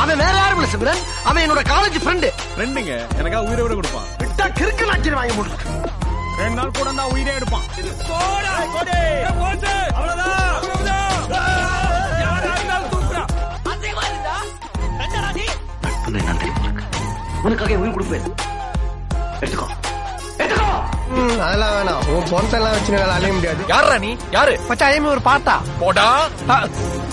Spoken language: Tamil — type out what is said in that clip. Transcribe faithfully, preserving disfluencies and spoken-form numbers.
அவன் வேற யாரும் இல்ல சிம்ரன், அவன் என்னோட காலேஜ் ஃப்ரெண்டு. ஃப்ரெண்டுங்க, எனக்கா உயிரை விட கொடுப்பான். விட்டா கிறுக்கு நாச்சிரு வாங்கி போட்டு ரெண்டு நாள் கூட தான் உயிரே எடுப்பான். உனக்காக உயிர் கொடுப்பேன். எடுத்துக்கோ எடுத்துக்கோ. அதெல்லாம் வேணாம். உன் பொண்ணெல்லாம் வச்சு அலைய முடியாது. யாரா நீ? யாரு மச்சான்? ஐஎம் ஒரு பாட்டா போடா.